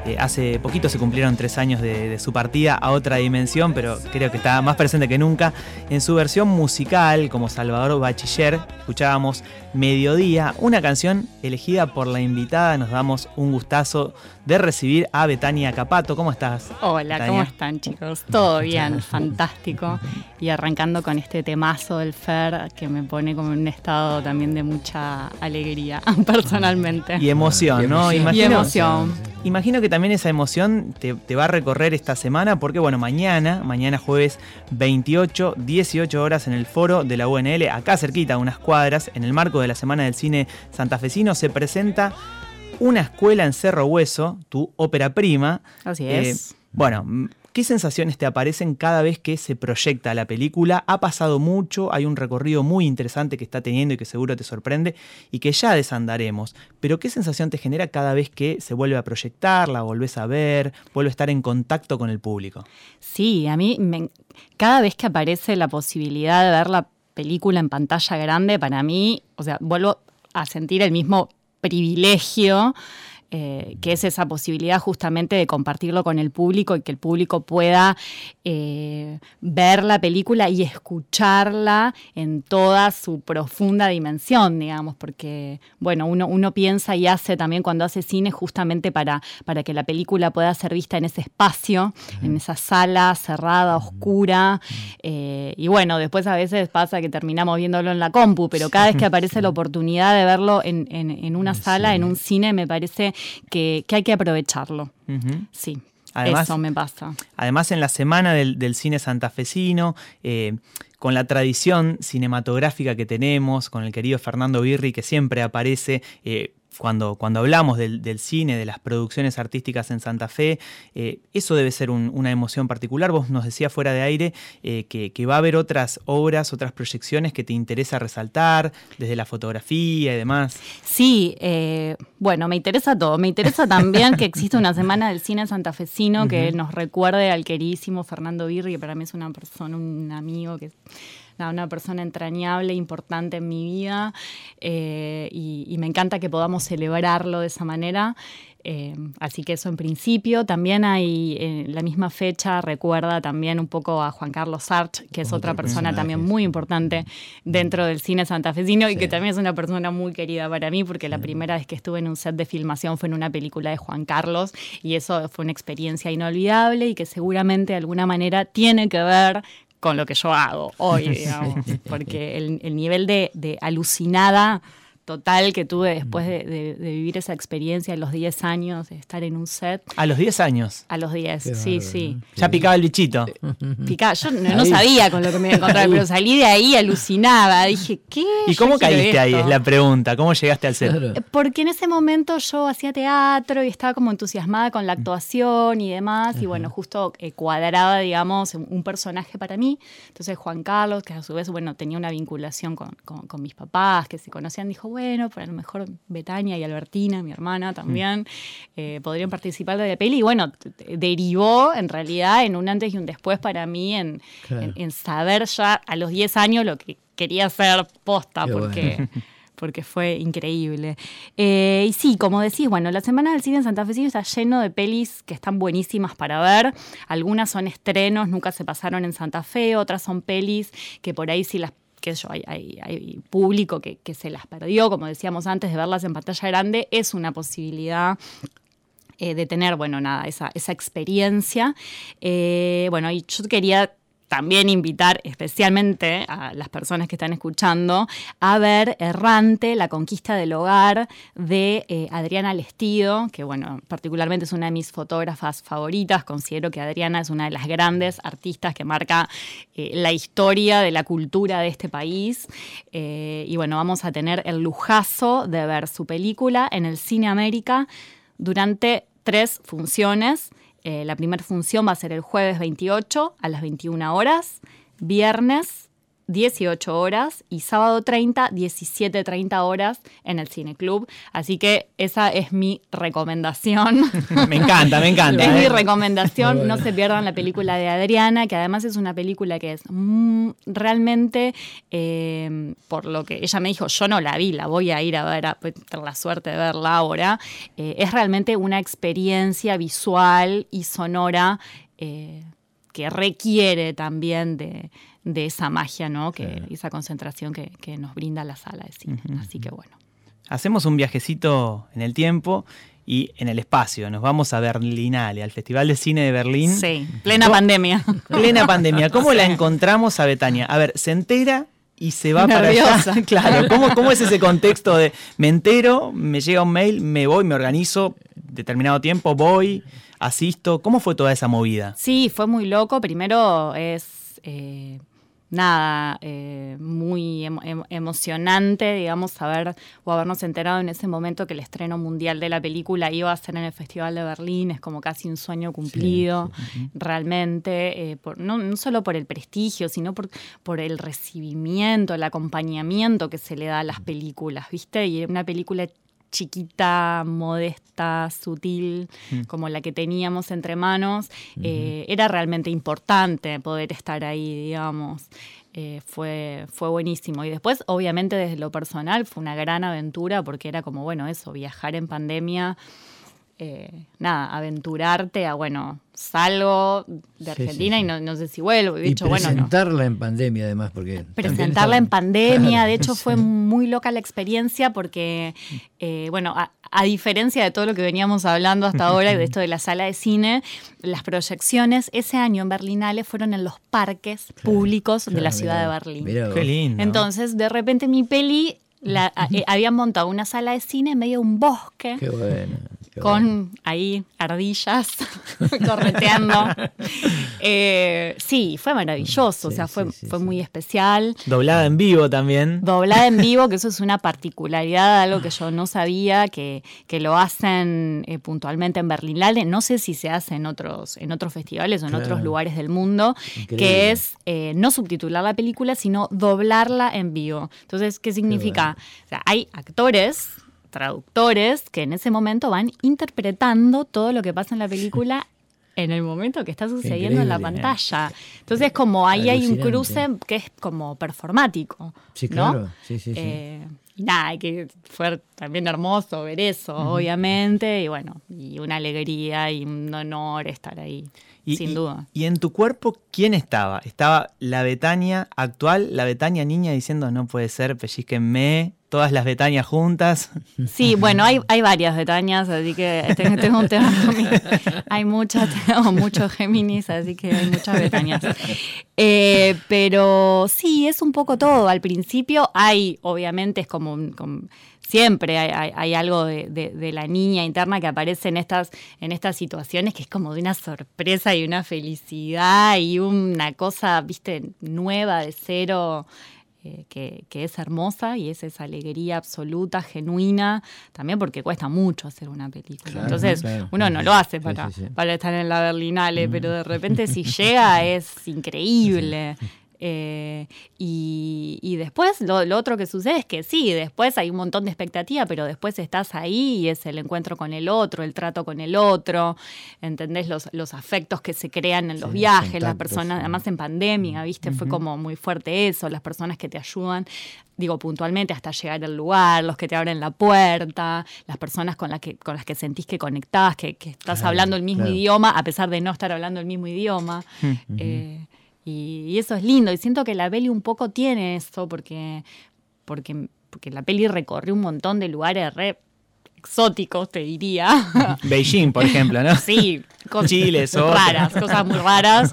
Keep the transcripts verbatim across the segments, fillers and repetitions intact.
Eh, hace poquito se cumplieron tres años de, de su partida a otra dimensión, pero creo que está más presente que nunca. En su versión musical, como Salvador Bachiller, escuchábamos Mediodía, una canción elegida por la invitada. Nos damos un gustazo de recibir a Betania Capato. ¿Cómo estás? Hola, Betania? ¿Cómo están, chicos? Todo bien, fantástico. Y arrancando con este temazo del Fer, que me pone como en un estado también de mucha alegría, personalmente. Y emoción, ¿no? Y Imagino, emoción. Imagino que también esa emoción te, te va a recorrer esta semana, porque bueno, mañana, mañana jueves veintiocho, dieciocho horas en el foro de la U N L, acá cerquita, a unas cuadras, en el marco de la Semana del Cine Santafesino, se presenta Una escuela en Cerro Hueso, tu ópera prima. Así es. Eh, bueno, ¿qué sensaciones te aparecen cada vez que se proyecta la película? Ha pasado mucho, hay un recorrido muy interesante que está teniendo y que seguro te sorprende y que ya desandaremos. Pero ¿qué sensación te genera cada vez que se vuelve a proyectar, la volvés a ver, vuelve a estar en contacto con el público? Sí, a mí me, cada vez que aparece la posibilidad de ver la película en pantalla grande, para mí, o sea, vuelvo a sentir el mismo privilegio, eh, que es esa posibilidad justamente de compartirlo con el público y que el público pueda eh, ver la película y escucharla en toda su profunda dimensión, digamos, porque, bueno, uno, uno piensa y hace también cuando hace cine justamente para, para que la película pueda ser vista en ese espacio, uh-huh. en esa sala cerrada, oscura, eh, y bueno, después a veces pasa que terminamos viéndolo en la compu, pero cada vez que aparece la oportunidad de verlo en, en, en una sala, sí. en un cine, me parece que, que hay que aprovecharlo. Uh-huh. Sí. Además, eso me pasa. Además, en la semana del, del cine santafesino, eh, con la tradición cinematográfica que tenemos, con el querido Fernando Birri, que siempre aparece eh, cuando, cuando hablamos del, del cine, de las producciones artísticas en Santa Fe, eh, eso debe ser un, una emoción particular. Vos nos decías fuera de aire eh, que, que va a haber otras obras, otras proyecciones que te interesa resaltar, desde la fotografía y demás. Sí, eh, bueno, me interesa todo. Me interesa también que exista una semana del cine santafesino uh-huh. que nos recuerde al queridísimo Fernando Birri, que para mí es una persona, un amigo que... una persona entrañable, importante en mi vida, eh, y, y me encanta que podamos celebrarlo de esa manera. Eh, así que eso en principio. También hay, en eh, la misma fecha, recuerda también un poco a Juan Carlos Sarch, que es otra persona también muy importante dentro del cine santafesino, sí. y que también es una persona muy querida para mí, porque la primera vez que estuve en un set de filmación fue en una película de Juan Carlos, y eso fue una experiencia inolvidable y que seguramente de alguna manera tiene que ver con lo que yo hago hoy, digamos, porque el, el nivel de, de alucinada total que tuve después de, de, de vivir esa experiencia a los diez años, de estar en un set. ¿A los diez años? A los diez, Qué sí, bárbaro. sí. Ya picaba el bichito. Picaba, yo no, no sabía con lo que me iba a encontrar, pero salí de ahí alucinada. Dije, ¿qué? ¿Y cómo Yo quiero caíste esto. ahí? Es la pregunta. ¿Cómo llegaste al set? Claro. Porque en ese momento yo hacía teatro y estaba como entusiasmada con la actuación y demás, y bueno, justo eh, cuadraba, digamos, un personaje para mí. Entonces Juan Carlos, que a su vez, bueno, tenía una vinculación con, con, con mis papás, que se conocían, dijo, bueno, pues a lo mejor Betania y Albertina, mi hermana también, mm. eh, podrían participar de la peli. Y bueno, t- t- derivó en realidad en un antes y un después para mí en, claro. en, en saber ya a los diez años lo que quería hacer posta, Qué porque... Bueno. porque fue increíble. Eh, y sí, como decís, bueno, la Semana del Cine en Santafesino está lleno de pelis que están buenísimas para ver. Algunas son estrenos, nunca se pasaron en Santa Fe, otras son pelis que por ahí sí las que yo, hay, hay, hay público que, que se las perdió, como decíamos antes, de verlas en pantalla grande, es una posibilidad eh, de tener, bueno, nada, esa, esa experiencia. Eh, bueno, y yo quería también invitar especialmente a las personas que están escuchando a ver Errante, la conquista del hogar, de eh, Adriana Lestido, que bueno, particularmente es una de mis fotógrafas favoritas. Considero que Adriana es una de las grandes artistas que marca eh, la historia de la cultura de este país. Eh, y bueno, vamos a tener el lujazo de ver su película en el Cine América durante tres funciones. Eh, la primera función va a ser el jueves veintiocho a las veintiuna horas, viernes dieciocho horas y sábado treinta, diecisiete treinta horas en el Cineclub. Así que esa es mi recomendación. Me encanta, me encanta. Es ¿eh? mi recomendación. Bueno. No se pierdan la película de Adriana, que además es una película que es mm, realmente, eh, por lo que ella me dijo, yo no la vi, la voy a ir a ver, a tener la suerte de verla ahora. Eh, es realmente una experiencia visual y sonora eh, que requiere también de... de esa magia, ¿no? Que, claro. Esa concentración que, que nos brinda la sala de cine. Uh-huh. Así que bueno. Hacemos un viajecito en el tiempo y en el espacio. Nos vamos a Berlinale, al Festival de Cine de Berlín. Sí, plena ¿Cómo? pandemia. Plena pandemia. ¿Cómo sí. la encontramos a Betania? A ver, se entera y se va Nerviosa. para allá. Claro, ¿cómo, ¿cómo es ese contexto de me entero, me llega un mail, me voy, me organizo, determinado tiempo, voy, asisto? ¿Cómo fue toda esa movida? Sí, fue muy loco. Primero es... Eh, Nada, eh, muy em- em- emocionante, digamos, saber o habernos enterado en ese momento que el estreno mundial de la película iba a ser en el Festival de Berlín. Es como casi un sueño cumplido, sí, sí. realmente, eh, por, no, no solo por el prestigio, sino por, por el recibimiento, el acompañamiento que se le da a las películas, ¿viste? Y una película chiquita, modesta, sutil, mm. como la que teníamos entre manos, uh-huh. eh, era realmente importante poder estar ahí, digamos. Eh, fue, fue buenísimo. Y después, obviamente, desde lo personal, fue una gran aventura porque era como, bueno, eso, viajar en pandemia, eh, nada, aventurarte a, bueno, salgo de Argentina sí, sí, sí. y no, no sé si vuelvo. Y, de y hecho, presentarla bueno, no. en pandemia, además, porque... Presentarla en pandemia, de hecho fue muy loca la experiencia porque, eh, bueno, a, a diferencia de todo lo que veníamos hablando hasta ahora y de esto de la sala de cine, las proyecciones ese año en Berlinale fueron en los parques claro, públicos claro, de la ciudad mirá, de Berlín. Mirá, qué lindo. Entonces, de repente mi peli... La, eh, habían montado una sala de cine en medio de un bosque. Qué bueno. Qué con bueno. ahí ardillas correteando. Eh, sí, fue maravilloso, sí, o sea, fue, sí, sí, fue sí. muy especial. Doblada en vivo también. Doblada en vivo, que eso es una particularidad, algo que yo no sabía, que, que lo hacen eh, puntualmente en Berlinale. No sé si se hace en otros, en otros festivales o en claro. otros lugares del mundo, Increíble. que es eh, no subtitular la película, sino doblarla en vivo. Entonces, ¿qué significa? Qué bueno. O sea, hay actores... traductores que en ese momento van interpretando todo lo que pasa en la película en el momento que está sucediendo en la pantalla. Entonces, como ahí hay un cruce que es como performático. Sí, ¿no? claro. Sí, sí, sí. Eh, y nada, que fue también hermoso ver eso, uh-huh. obviamente. Y bueno, y una alegría y un honor estar ahí, y, sin y, duda. Y en tu cuerpo, ¿quién estaba? ¿Estaba la Betania actual, la Betania niña diciendo no puede ser, pellizquenme? Todas las Betanias juntas. Sí, bueno, hay, hay varias Betanias, así que tengo, tengo un tema conmigo. Hay muchas, tengo muchos Géminis, así que hay muchas Betanias. Eh, pero sí, es un poco todo. Al principio hay, obviamente, es como, como siempre hay, hay, hay algo de, de, de la niña interna que aparece en estas, en estas situaciones que es como de una sorpresa y una felicidad y una cosa, viste, nueva de cero. Eh, que, que es hermosa y es esa alegría absoluta, genuina, también porque cuesta mucho hacer una película. Claro, Entonces, claro, uno no lo hace para, sí, sí, sí. para estar en la Berlinale, mm. pero de repente si llega es increíble. Sí, sí. Eh, y, y después lo, lo otro que sucede es que sí, después hay un montón de expectativa, pero después estás ahí y es el encuentro con el otro, el trato con el otro, ¿entendés? Los, los afectos que se crean en los sí, viajes, contactos, las personas, sí. además en pandemia, ¿viste? Uh-huh. Fue como muy fuerte eso, las personas que te ayudan, digo puntualmente, hasta llegar al lugar, los que te abren la puerta, las personas con las que, con las que sentís que conectás, que, que estás claro, hablando el mismo claro. idioma, a pesar de no estar hablando el mismo idioma. Uh-huh. Eh, Y, y eso es lindo, y siento que la peli un poco tiene eso, porque, porque, porque la peli recorrió un montón de lugares re exóticos, te diría. Beijing, por ejemplo, ¿no? Sí, cosas Chile, raras, cosas muy raras.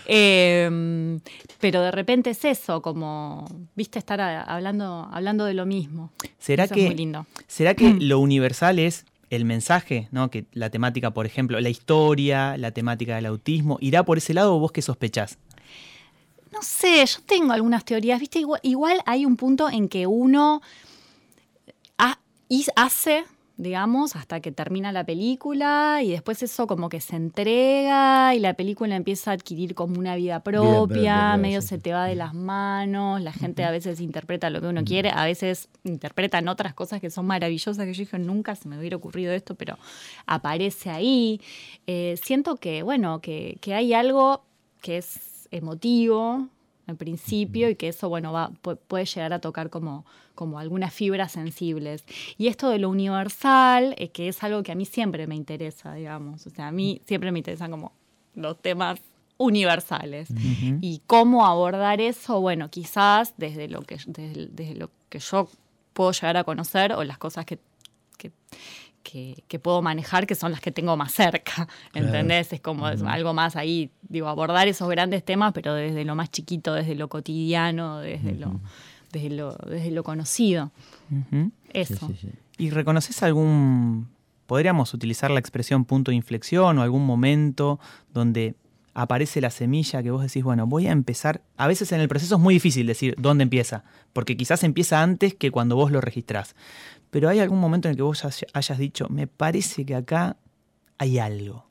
Eh, pero de repente es eso, como, viste, estar a, hablando, hablando de lo mismo. ¿Será eso que, es muy lindo. ¿Será que lo universal es el mensaje, ¿no? Que la temática, por ejemplo, la historia, la temática del autismo, ¿irá por ese lado o vos qué sospechás? No sé, yo tengo algunas teorías, ¿viste? Igual, igual hay un punto en que uno ha, hace, digamos, hasta que termina la película y después eso como que se entrega y la película empieza a adquirir como una vida propia, Vida propia, medio sí. se te va de las manos, la gente a veces interpreta lo que uno quiere, a veces interpretan otras cosas que son maravillosas que yo dije, nunca se me hubiera ocurrido esto, pero aparece ahí. Eh, siento que, bueno, que, que hay algo que es emotivo al principio y que eso, bueno, va, puede llegar a tocar como, como algunas fibras sensibles. Y esto de lo universal, eh, que es algo que a mí siempre me interesa, digamos. O sea, a mí siempre me interesan como los temas universales. Uh-huh. Y cómo abordar eso, bueno, quizás desde lo que, desde, desde lo que yo puedo llegar a conocer o las cosas que... que Que, que puedo manejar, que son las que tengo más cerca, ¿entendés? Claro. Es como uh-huh. algo más ahí, digo, abordar esos grandes temas, pero desde lo más chiquito, desde lo cotidiano, desde, uh-huh. lo, desde, lo, desde lo conocido. Uh-huh. Eso. Sí, sí, sí. ¿Y reconoces algún, podríamos utilizar la expresión punto de inflexión o algún momento donde aparece la semilla que vos decís, bueno, voy a empezar? A veces en el proceso es muy difícil decir dónde empieza, porque quizás empieza antes que cuando vos lo registrás. Pero ¿hay algún momento en el que vos hayas dicho, me parece que acá hay algo?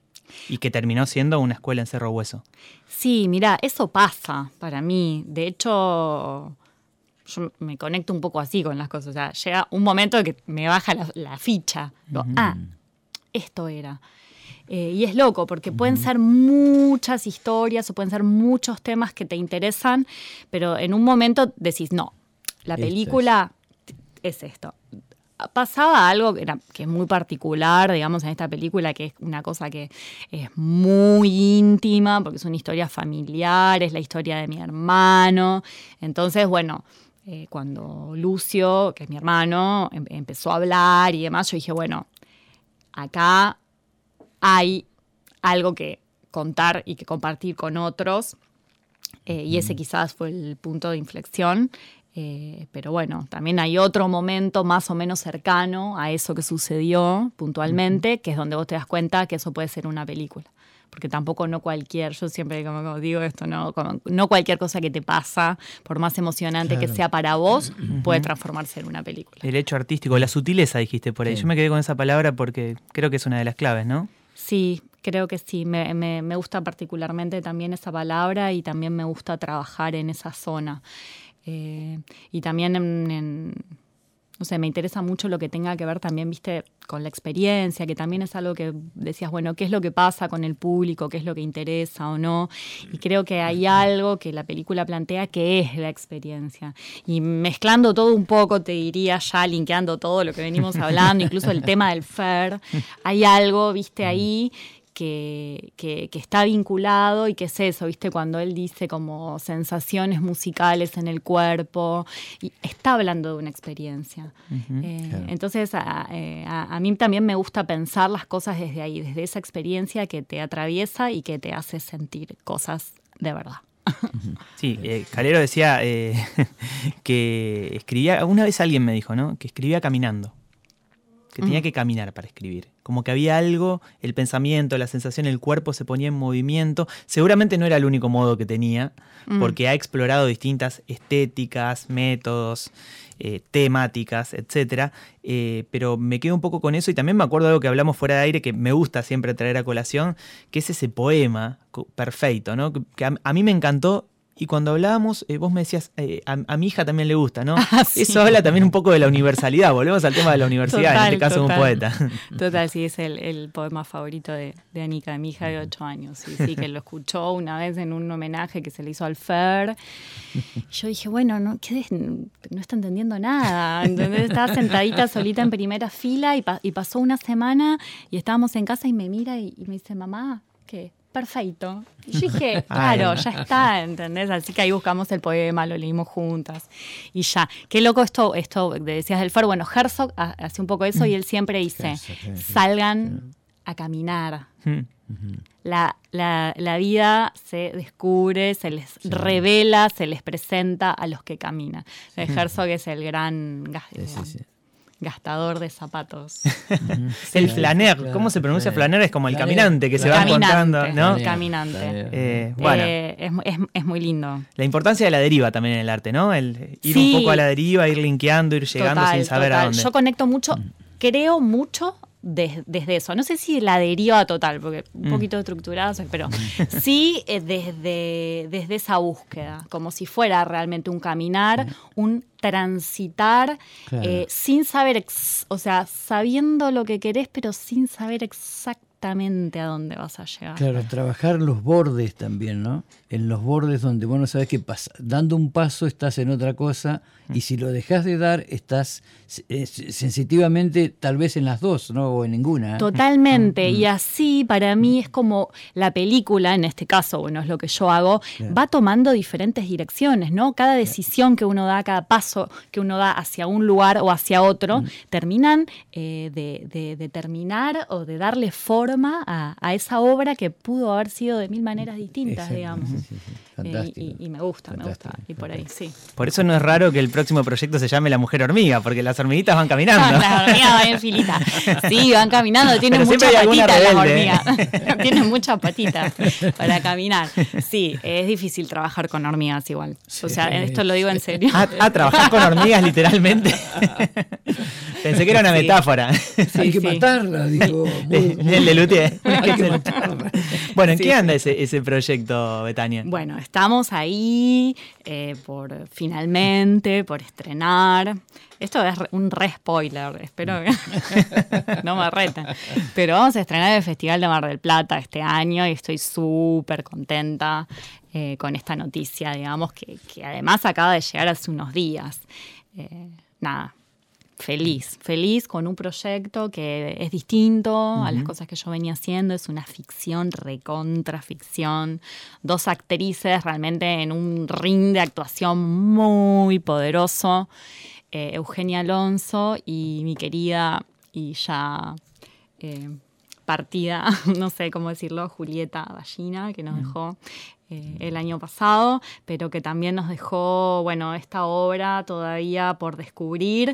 Y que terminó siendo una escuela en Cerro Hueso. Sí, mirá, eso pasa para mí. De hecho, yo me conecto un poco así con las cosas. O sea, llega un momento en que me baja la, la ficha. Digo, uh-huh. ah, esto era. Eh, y es loco, porque uh-huh. pueden ser muchas historias o pueden ser muchos temas que te interesan, pero en un momento decís, no, la película es esto. Pasaba algo que, era, que es muy particular, digamos, en esta película, que es una cosa que es muy íntima, porque es una historia familiar, es la historia de mi hermano. Entonces, bueno, eh, cuando Lucio, que es mi hermano, em- empezó a hablar y demás, yo dije, bueno, acá hay algo que contar y que compartir con otros, eh, y ese quizás fue el punto de inflexión. Eh, pero bueno, también hay otro momento más o menos cercano a eso que sucedió puntualmente, uh-huh. que es donde vos te das cuenta que eso puede ser una película. Porque tampoco no cualquier, yo siempre como, como digo esto, no, como, no cualquier cosa que te pasa, por más emocionante claro. que sea para vos, uh-huh. puede transformarse en una película. El hecho artístico, la sutileza dijiste por ahí. Sí. Yo me quedé con esa palabra porque creo que es una de las claves, ¿no? Sí, creo que sí. Me, me, me gusta particularmente también esa palabra y también me gusta trabajar en esa zona. Eh, y también en, en, no sé, me interesa mucho lo que tenga que ver también, viste, con la experiencia, que también es algo que decías, bueno, ¿qué es lo que pasa con el público? ¿Qué es lo que interesa o no? Y creo que hay algo que la película plantea que es la experiencia. Y mezclando todo un poco, te diría, ya linkeando todo lo que venimos hablando, incluso el tema del F E R, hay algo, viste, ahí Que, que, que está vinculado y que es eso, ¿viste? Cuando él dice como sensaciones musicales en el cuerpo, y está hablando de una experiencia. Uh-huh, eh, claro. Entonces, a, a, a mí también me gusta pensar las cosas desde ahí, desde esa experiencia que te atraviesa y que te hace sentir cosas de verdad. Sí, eh, Calero decía eh, que escribía, una vez alguien me dijo, ¿no? Que escribía caminando. Que tenía que caminar para escribir. Como que había algo, el pensamiento, la sensación, el cuerpo se ponía en movimiento. Seguramente no era el único modo que tenía, mm. porque ha explorado distintas estéticas, métodos, eh, temáticas, etcétera. Eh, pero me quedo un poco con eso y también me acuerdo de algo que hablamos fuera de aire que me gusta siempre traer a colación, que es ese poema perfecto, ¿no? Que a, a mí me encantó. Y cuando hablábamos, eh, vos me decías, eh, a, a mi hija también le gusta, ¿no? Ah, sí. Eso habla también un poco de la universalidad. Volvemos al tema de la universidad, total, en este caso total. Un poeta. Total, sí, es el, el poema favorito de, de Anika, de mi hija de ocho años. Sí, sí, que lo escuchó una vez en un homenaje que se le hizo al F E R. Y yo dije, bueno, no, ¿qué es? No está entendiendo nada. Entonces estaba sentadita solita en primera fila y, pa- y pasó una semana y estábamos en casa y me mira y, y me dice, mamá, ¿qué? Perfecto. Y yo dije, claro, ya está, ¿entendés? Así que ahí buscamos el poema, lo leímos juntas y ya. Qué loco esto, esto decías del F E R. Bueno, Herzog hace un poco eso y él siempre dice, salgan a caminar. La, la, la vida se descubre, se les sí. revela, se les presenta a los que caminan. Herzog es el gran... Sí, sí, sí. gastador de zapatos. El flaner, ¿cómo se pronuncia sí. flaner? Es como el caminante que flaner. Se va caminante, encontrando, ¿no? Caminante. Eh, bueno. eh, es, es, es muy lindo. La importancia de la deriva también en el arte, ¿no? El ir sí. un poco a la deriva, ir linkeando, ir llegando total, sin saber total. a dónde. Yo conecto mucho, creo mucho des, desde eso. No sé si la deriva total, porque un mm. poquito estructurada soy, pero sí eh, desde, desde esa búsqueda, como si fuera realmente un caminar, un transitar, claro. eh, sin saber, ex, o sea, sabiendo lo que querés, pero sin saber exactamente a dónde vas a llegar. Claro, trabajar los bordes también, ¿no? En los bordes donde vos no sabés qué pasa. Dando un paso estás en otra cosa, y si lo dejás de dar, estás eh, sensitivamente tal vez en las dos, ¿no? O en ninguna. ¿eh? Totalmente, y así para mí es como la película, en este caso, bueno, es lo que yo hago, claro. va tomando diferentes direcciones, ¿no? Cada decisión que uno da, cada paso que uno da hacia un lugar o hacia otro, mm. terminan eh, de, de, de terminar o de darle forma a, a esa obra que pudo haber sido de mil maneras distintas, Exacto. digamos. Sí, sí, sí. Fantástico. Eh, y, y me gusta, Fantástico. me gusta, y por ahí, sí. Por eso no es raro que el próximo proyecto se llame La Mujer Hormiga, porque las hormiguitas van caminando. Las hormigas van en filita. Sí, van caminando, tienen muchas patitas las hormigas. Tienen muchas patitas para caminar. Sí, es difícil trabajar con hormigas igual. O sea, esto lo digo en serio. Ah, ah trabajar con hormigas literalmente. Pensé que era una metáfora. Sí, hay que sí. matarla, dijo. El Lelutier. Hay que matarla. Bueno, ¿en sí, qué anda sí. ese, ese proyecto, Betania? Bueno, estamos ahí eh, por finalmente, por estrenar. Esto es un re spoiler, espero que no me reten. Pero vamos a estrenar el Festival de Mar del Plata este año y estoy súper contenta eh, con esta noticia, digamos, que, que además acaba de llegar hace unos días. Eh, nada. Feliz, feliz con un proyecto que es distinto uh-huh. a las cosas que yo venía haciendo. Es una ficción, recontra ficción. Dos actrices realmente en un ring de actuación muy poderoso. Eh, Eugenia Alonso y mi querida y ya eh, partida, no sé cómo decirlo, Julieta Ballina, que nos uh-huh. dejó Eh, el año pasado, pero que también nos dejó, bueno, esta obra todavía por descubrir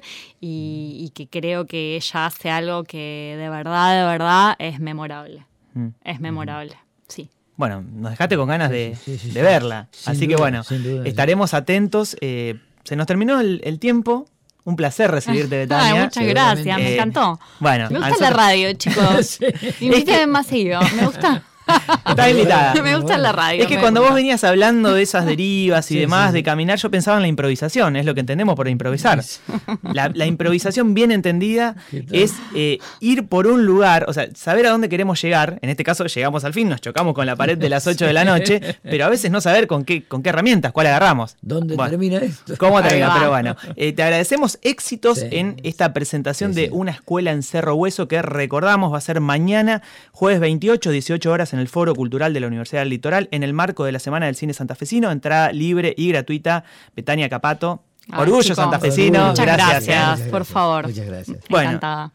y, y que creo que ella hace algo que de verdad, de verdad es memorable. Mm. Es memorable, sí. Bueno, nos dejaste con ganas de, sí, sí, sí, de verla. Sin Así duda, que bueno, duda, estaremos sí. atentos. Eh, se nos terminó el, el tiempo. Un placer recibirte, Betania. Ay, muchas gracias, eh, me encantó. Bueno, me gusta nosotros... la radio, chicos. sí. Invítame es más seguido, me gusta. Estás invitada. Me gusta la radio. Es que cuando gusta. vos venías hablando de esas derivas y sí, demás, sí. de caminar, yo pensaba en la improvisación, es lo que entendemos por improvisar. La, la improvisación bien entendida es eh, ir por un lugar, o sea, saber a dónde queremos llegar. En este caso llegamos al fin, nos chocamos con la pared de las ocho de la noche, pero a veces no saber con qué, con qué herramientas, cuál agarramos. ¿Dónde bueno, termina esto? ¿Cómo termina? Pero bueno, eh, te agradecemos éxitos sí. en esta presentación sí, sí. de Una Escuela en Cerro Hueso, que recordamos va a ser mañana, jueves veintiocho, dieciocho horas, en el Foro Cultural de la Universidad del Litoral, en el marco de la Semana del Cine Santafesino. Entrada libre y gratuita. Betania Capato, Ay, orgullo chicos, santafesino. Muchas gracias, gracias, por favor. Muchas gracias. Bueno, encantada.